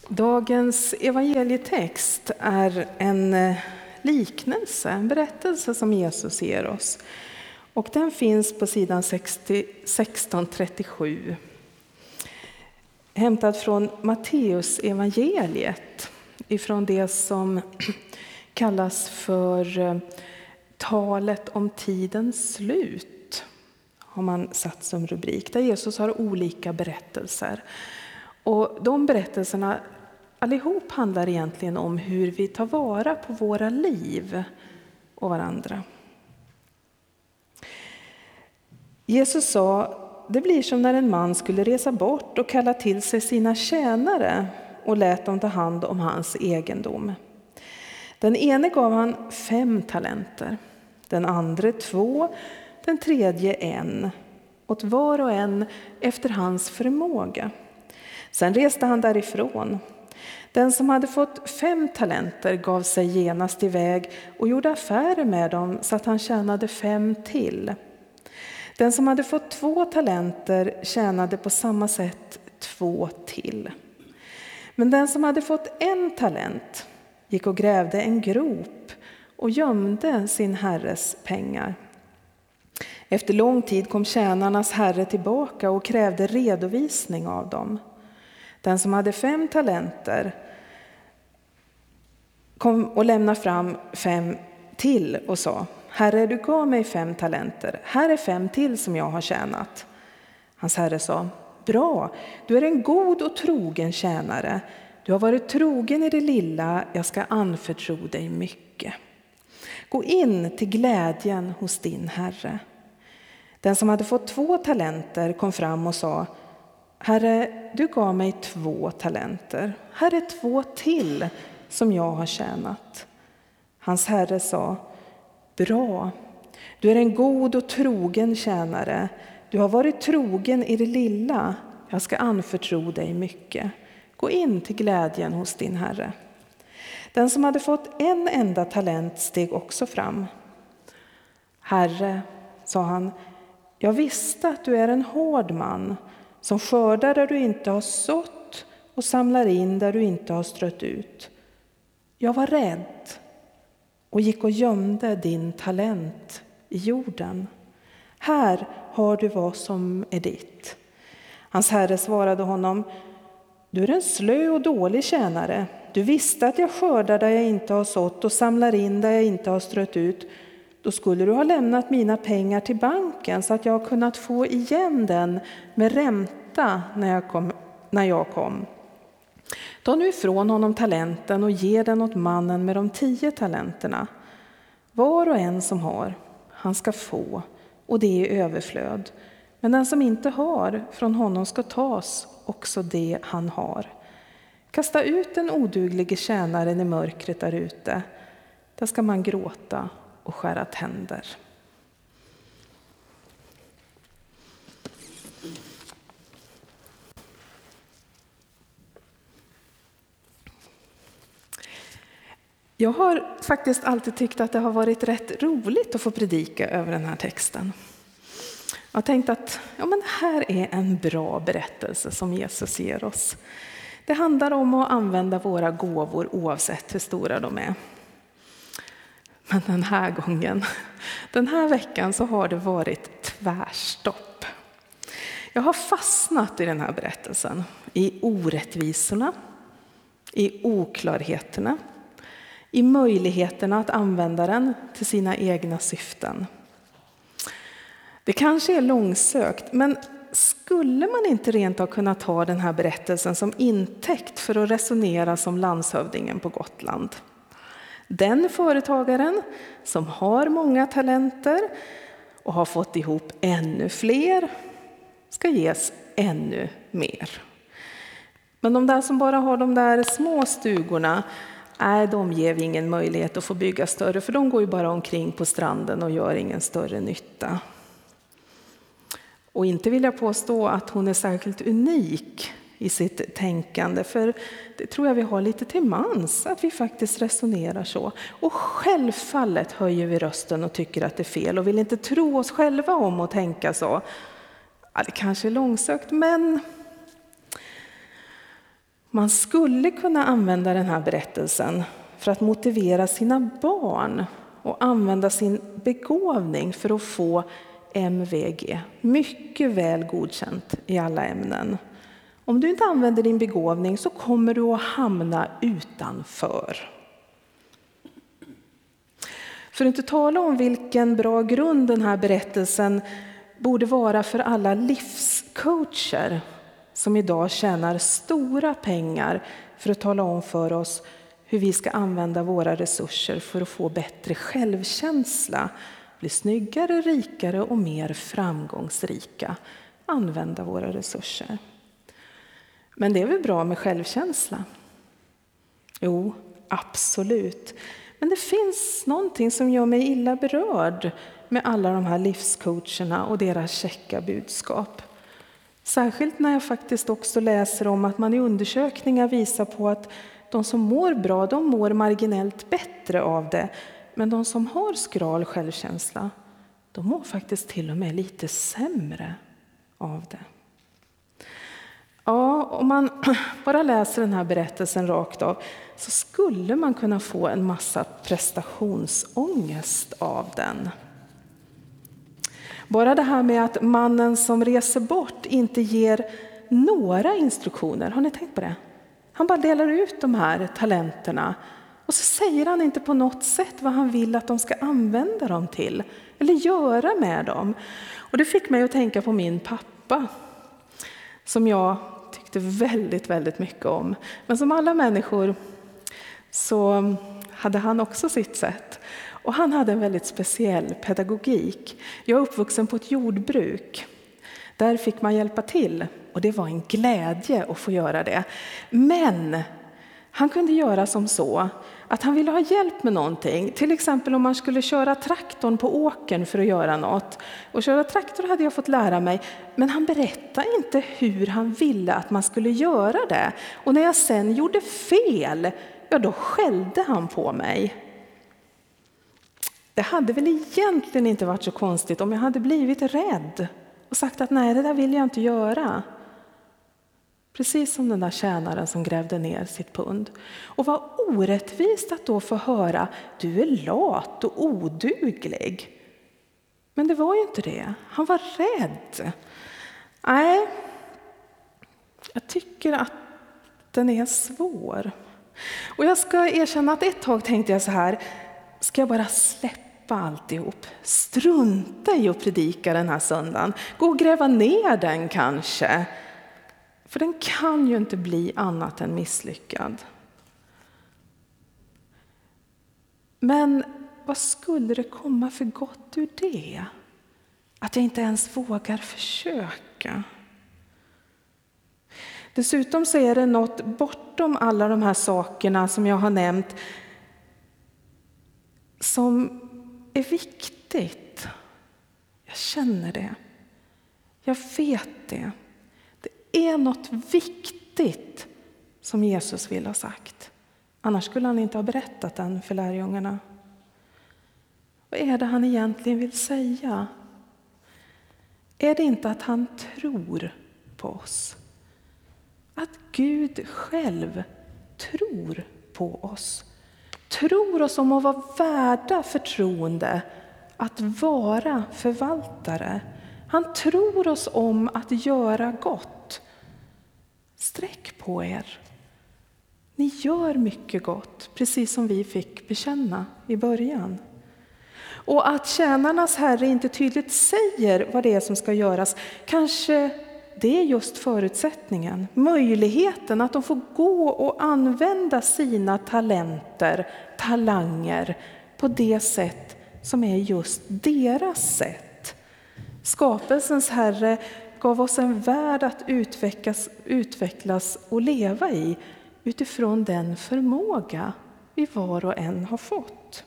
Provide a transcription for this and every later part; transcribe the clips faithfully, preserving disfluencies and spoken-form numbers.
Dagens evangelietext är en liknelse, en berättelse som Jesus ger oss. Och den finns på sidan sexton trettiosju. Hämtad från Matteus evangeliet, ifrån det som kallas för talet om tidens slut, har man satt som rubrik, där Jesus har olika berättelser. Och de berättelserna allihop handlar egentligen om hur vi tar vara på våra liv och varandra. Jesus sa, det blir som när en man skulle resa bort och kalla till sig sina tjänare och lät dem ta hand om hans egendom. Den ene gav han fem talenter, den andra två, den tredje en, åt var och en efter hans förmåga. Sen reste han därifrån. Den som hade fått fem talenter gav sig genast iväg och gjorde affärer med dem så att han tjänade fem till. Den som hade fått två talenter tjänade på samma sätt två till. Men den som hade fått en talent gick och grävde en grop och gömde sin herres pengar. Efter lång tid kom tjänarnas herre tillbaka och krävde redovisning av dem. Den som hade fem talenter kom och lämnade fram fem till och sa, Herre, du gav mig fem talenter. Här är fem till som jag har tjänat. Hans herre sa, bra, du är en god och trogen tjänare. Du har varit trogen i det lilla, jag ska anförtro dig mycket. Gå in till glädjen hos din herre. Den som hade fått två talenter kom fram och sa, Herre, du gav mig två talenter. Här är två till som jag har tjänat. Hans herre sa, bra, du är en god och trogen tjänare. Du har varit trogen i det lilla, jag ska anförtro dig mycket. Gå in till glädjen hos din herre. Den som hade fått en enda talent steg också fram. Herre, sa han, jag visste att du är en hård man, som skördar där du inte har sått och samlar in där du inte har strött ut. Jag var rädd och gick och gömde din talent i jorden. Här har du vad som är ditt. Hans herre svarade honom, du är en slö och dålig tjänare. Du visste att jag skördar där jag inte har sått och samlar in där jag inte har strött ut. Då skulle du ha lämnat mina pengar till banken så att jag har kunnat få igen den med ränta när jag kom. När jag kom. Ta nu ifrån honom talenten och ge den åt mannen med de tio talenterna. Var och en som har, han ska få, och det är överflöd. Men den som inte har, från honom ska tas också det han har. Kasta ut den oduglige tjänaren i mörkret där ute. Där ska man gråta och skära tänder. Jag har faktiskt alltid tyckt att det har varit rätt roligt att få predika över den här texten. Jag har tänkt att ja, men här är en bra berättelse som Jesus ger oss. Det handlar om att använda våra gåvor oavsett hur stora de är. Men den här gången, den här veckan så har det varit tvärstopp. Jag har fastnat i den här berättelsen, i orättvisorna, i oklarheterna, i möjligheterna att använda den till sina egna syften. Det kanske är långsökt, men skulle man inte rent ha kunnat ta den här berättelsen som intäkt för att resonera som landshövdingen på Gotland? Den företagaren som har många talenter och har fått ihop ännu fler ska ges ännu mer. Men de där som bara har de där små stugorna, nej, de ger vi ingen möjlighet att få bygga större, för de går ju bara omkring på stranden och gör ingen större nytta. Och inte vill jag påstå att hon är särskilt unik i sitt tänkande, för det tror jag vi har lite till mans, att vi faktiskt resonerar så. Och självfallet höjer vi rösten och tycker att det är fel och vill inte tro oss själva om att tänka så. Ja, det kanske är långsökt, men Man skulle kunna använda den här berättelsen för att motivera sina barn och använda sin begåvning för att få M V G. Mycket väl godkänt i alla ämnen. Om du inte använder din begåvning så kommer du att hamna utanför. För att inte tala om vilken bra grund den här berättelsen borde vara för alla livscoacher som idag tjänar stora pengar för att tala om för oss hur vi ska använda våra resurser för att få bättre självkänsla, bli snyggare, rikare och mer framgångsrika. Använda våra resurser. Men det är väl bra med självkänsla? Jo, absolut. Men det finns någonting som gör mig illa berörd med alla de här livscoacherna och deras käcka budskap. Särskilt när jag faktiskt också läser om att man i undersökningar visar på att de som mår bra, de mår marginellt bättre av det. Men de som har skral självkänsla, de mår faktiskt till och med lite sämre av det. Ja, om man bara läser den här berättelsen rakt av så skulle man kunna få en massa prestationsångest av den. Bara det här med att mannen som reser bort inte ger några instruktioner. Har ni tänkt på det? Han bara delar ut de här talenterna och så säger han inte på något sätt vad han vill att de ska använda dem till eller göra med dem. Och det fick mig att tänka på min pappa som jag tyckte väldigt, väldigt mycket om. Men som alla människor så hade han också sitt sätt. Och han hade en väldigt speciell pedagogik. Jag är uppvuxen på ett jordbruk. Där fick man hjälpa till. Och det var en glädje att få göra det. Men han kunde göra som så att han ville ha hjälp med någonting. Till exempel om man skulle köra traktorn på åkern för att göra något. Och köra traktor hade jag fått lära mig. Men han berättade inte hur han ville att man skulle göra det. Och när jag sen gjorde fel, ja då skällde han på mig. Det hade väl egentligen inte varit så konstigt om jag hade blivit rädd och sagt att nej, det där vill jag inte göra. Precis som den där tjänaren som grävde ner sitt pund. Och vad orättvist att då få höra, du är lat och oduglig. Men det var ju inte det. Han var rädd. Nej, jag tycker att den är svår. Och jag ska erkänna att ett tag tänkte jag så här, ska jag bara släppa alltihop? Strunta i att predika den här söndagen. Gå och gräva ner den kanske. För den kan ju inte bli annat än misslyckad. Men vad skulle det komma för gott ur det? Att jag inte ens vågar försöka. Dessutom så är det något bortom alla de här sakerna som jag har nämnt som är viktigt. Jag känner det. Jag vet det. Det är något viktigt som Jesus vill ha sagt. Annars skulle han inte ha berättat den för lärjungarna. Vad är det han egentligen vill säga? Är det inte att han tror på oss? Att Gud själv tror på oss. Tror oss om att vara värda förtroende, att vara förvaltare. Han tror oss om att göra gott. Sträck på er. Ni gör mycket gott, precis som vi fick bekänna i början. Och att tjänarnas herre inte tydligt säger vad det är som ska göras, kanske det är just förutsättningen, möjligheten att de får gå och använda sina talenter, talanger på det sätt som är just deras sätt. Skapelsens herre gav oss en värld att utvecklas, utvecklas och leva i utifrån den förmåga vi var och en har fått.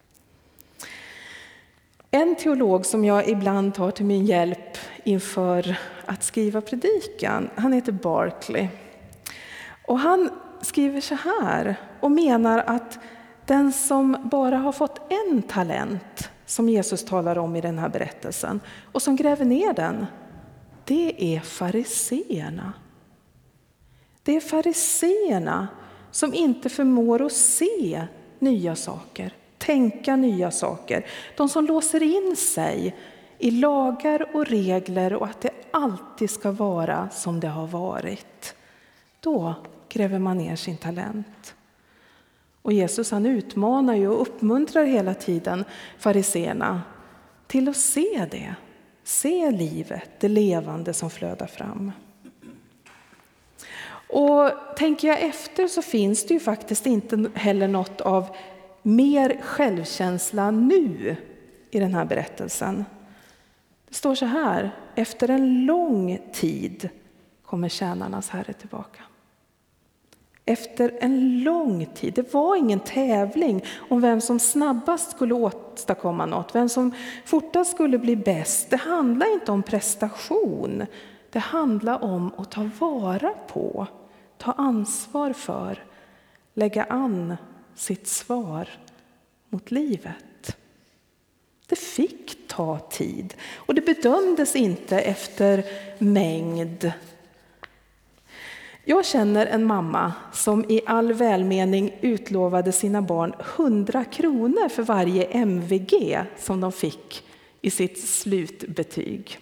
En teolog som jag ibland tar till min hjälp inför att skriva predikan, han heter Barclay. Och han skriver så här och menar att den som bara har fått en talent, som Jesus talar om i den här berättelsen, och som gräver ner den, det är fariseerna. Det är fariseerna som inte förmår att se nya saker, tänka nya saker. De som låser in sig i lagar och regler och att det alltid ska vara som det har varit. Då gräver man ner sin talent. Och Jesus han utmanar ju och uppmuntrar hela tiden fariseerna till att se det. Se livet, det levande som flödar fram. Och tänker jag efter så finns det ju faktiskt inte heller något av mer självkänsla nu i den här berättelsen. Det står så här: efter en lång tid kommer tjänarnas herre tillbaka. Efter en lång tid. Det var ingen tävling om vem som snabbast skulle åstadkomma något. Vem som fortast skulle bli bäst. Det handlar inte om prestation. Det handlar om att ta vara på, ta ansvar för, lägga an sitt svar mot livet. Det fick ta tid och det bedömdes inte efter mängd. Jag känner en mamma som i all välmening utlovade sina barn hundra kronor för varje M V G som de fick i sitt slutbetyg.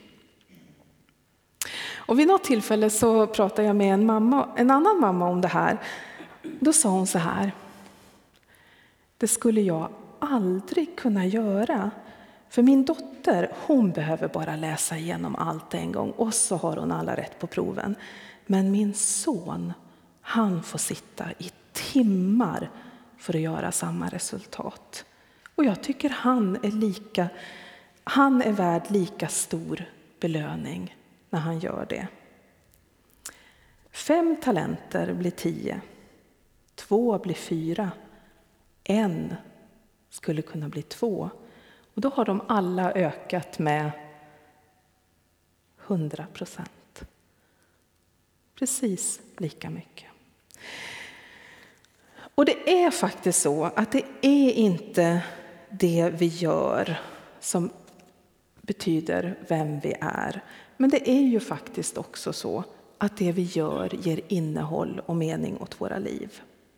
Och vid något tillfälle så pratade jag med en, mamma, en annan mamma om det här. Då sa hon så här: det skulle jag aldrig kunna göra. För min dotter, hon behöver bara läsa igenom allt en gång och så har hon alla rätt på proven. Men min son, han får sitta i timmar för att göra samma resultat. Och jag tycker han är lika, han är värd lika stor belöning när han gör det. Fem talenter blir tio. Två blir fyra. En skulle kunna bli två. Och då har de alla ökat med hundra procent. Precis lika mycket. Och det är faktiskt så att det är inte det vi gör som betyder vem vi är. Men det är ju faktiskt också så att det vi gör ger innehåll och mening åt våra liv.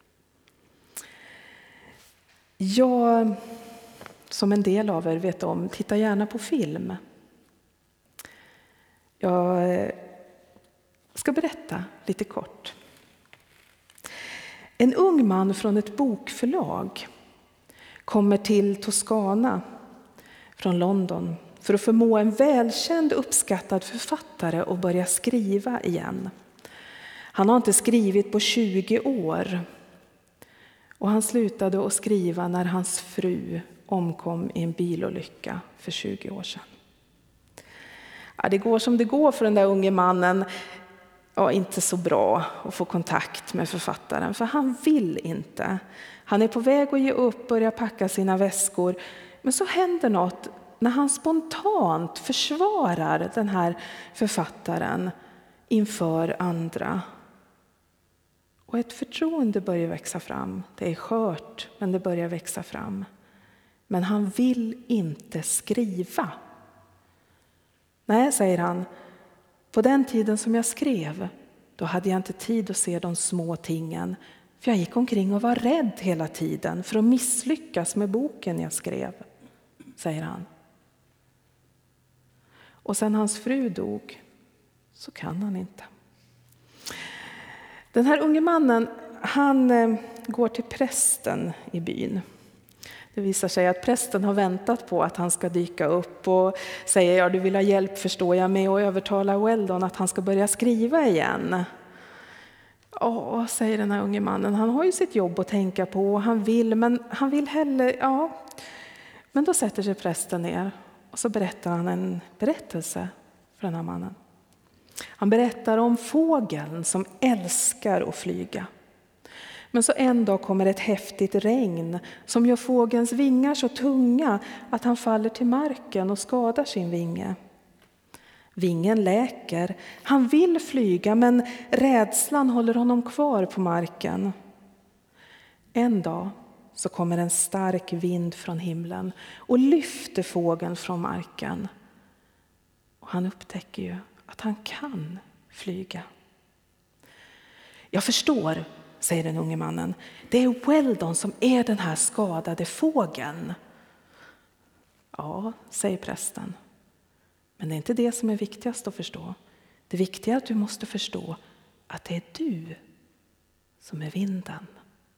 Jag, som en del av er vet om, tittar gärna på film. Jag ska berätta lite kort. En ung man från ett bokförlag kommer till Toscana från London för att förmå en välkänd uppskattad författare att börja skriva igen. Han har inte skrivit på tjugo år och han slutade att skriva när hans fru omkom i en bilolycka för tjugo år sedan. Ja, det går som det går för den där unge mannen. Ja, inte så bra att få kontakt med författaren, för han vill inte. Han är på väg att ge upp, börja packa sina väskor. Men så händer något när han spontant försvarar den här författaren inför andra. Och ett förtroende börjar växa fram. Det är skört, men det börjar växa fram. Men han vill inte skriva. Nej, säger han. På den tiden som jag skrev, då hade jag inte tid att se de små tingen. För jag gick omkring och var rädd hela tiden för att misslyckas med boken jag skrev, säger han. Och sen hans fru dog, så kan han inte. Den här unge mannen, han går till prästen i byn. Det visar sig att prästen har väntat på att han ska dyka upp och säger, ja, du vill ha hjälp förstår jag med att övertala Weldon att han ska börja skriva igen. Ja, säger den här unge mannen, han har ju sitt jobb att tänka på och han vill, men han vill heller, ja. Men då sätter sig prästen ner och så berättar han en berättelse för den här mannen. Han berättar om fågeln som älskar att flyga. Men så en dag kommer ett häftigt regn som gör fågelns vingar så tunga att han faller till marken och skadar sin vinge. Vingen läker. Han vill flyga men rädslan håller honom kvar på marken. En dag så kommer en stark vind från himlen och lyfter fågeln från marken. Och han upptäcker ju att han kan flyga. Jag förstår, säger den unge mannen. Det är Weldon som är den här skadade fågeln. Ja, säger prästen. Men det är inte det som är viktigast att förstå. Det viktiga är att du måste förstå att det är du som är vinden.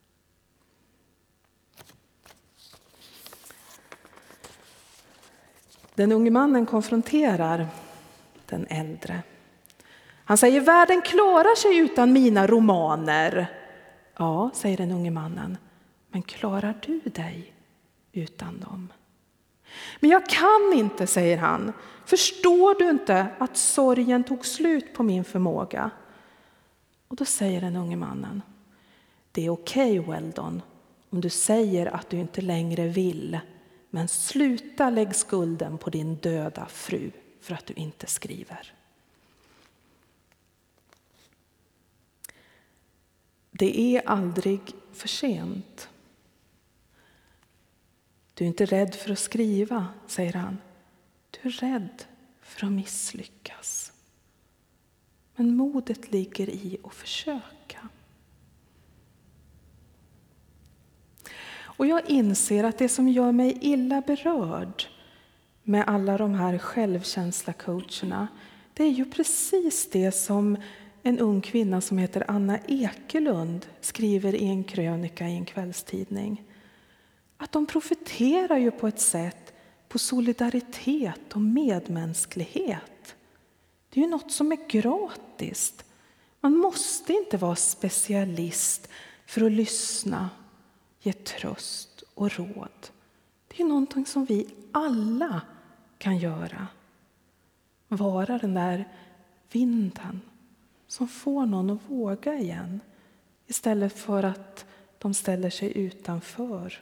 Den unge mannen konfronterar den äldre. Han säger, världen klarar sig utan mina romaner. Ja, säger den unge mannen, men klarar du dig utan dem? Men jag kan inte, säger han. Förstår du inte att sorgen tog slut på min förmåga? Och då säger den unge mannen, det är okej, Weldon, om du säger att du inte längre vill. Men sluta lägg skulden på din döda fru för att du inte skriver. Det är aldrig för sent. Du är inte rädd för att skriva, säger han. Du är rädd för att misslyckas. Men modet ligger i att försöka. Och jag inser att det som gör mig illa berörd med alla de här självkänsla-coacherna, det är ju precis det som en ung kvinna som heter Anna Ekelund skriver i en krönika i en kvällstidning. Att de profiterar ju på ett sätt på solidaritet och medmänsklighet. Det är ju något som är gratis. Man måste inte vara specialist för att lyssna, ge tröst och råd. Det är någonting som vi alla kan göra. Vara den där vinden som får någon att våga igen. Istället för att de ställer sig utanför.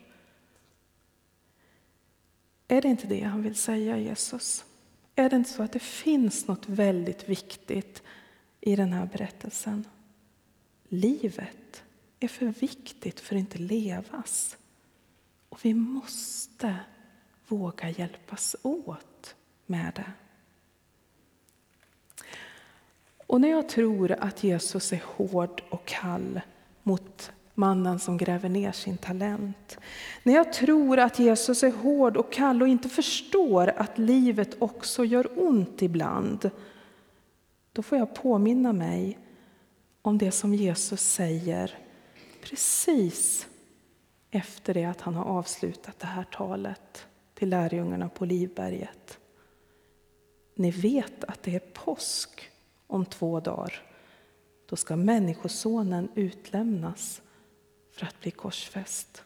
Är det inte det han vill säga, Jesus? Är det inte så att det finns något väldigt viktigt i den här berättelsen? Livet är för viktigt för att inte levas. Och vi måste våga hjälpas åt med det. Och när jag tror att Jesus är hård och kall mot mannen som gräver ner sin talent. När jag tror att Jesus är hård och kall och inte förstår att livet också gör ont ibland. Då får jag påminna mig om det som Jesus säger precis efter det att han har avslutat det här talet till lärjungarna på Olivberget. Ni vet att det är påsk om två dagar. Då ska människosonen utlämnas för att bli korsfäst.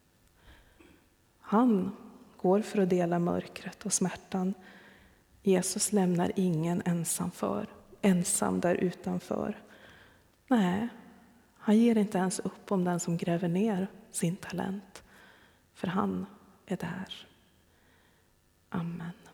Han går för att dela mörkret och smärtan. Jesus lämnar ingen ensam, för, ensam där utanför. Nej, han ger inte ens upp om den som gräver ner sin talent. För han är där. Amen.